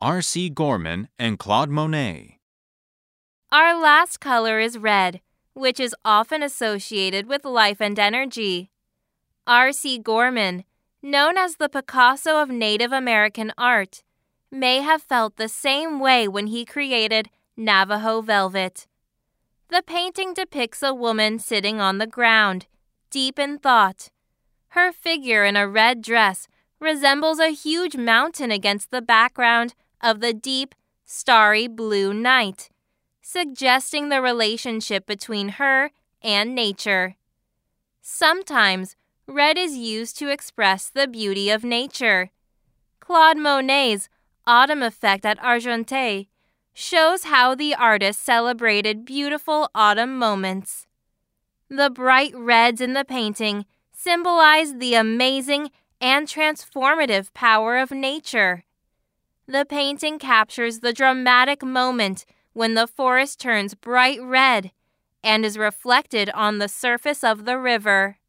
R.C. Gorman and Claude Monet. Our last color is red, which is often associated with life and energy. R.C. Gorman, known as the Picasso of Native American art, may have felt the same way when he created Navajo Velvet. The painting depicts a woman sitting on the ground, deep in thought. Her figure in a red dress resembles a huge mountain against the background of the deep, starry blue night, suggesting the relationship between her and nature. Sometimes, red is used to express the beauty of nature. Claude Monet's Autumn Effect at Argenteuil shows how the artist celebrated beautiful autumn moments. The bright reds in the painting symbolize the amazing and transformative power of nature. The painting captures the dramatic moment when the forest turns bright red and is reflected on the surface of the river.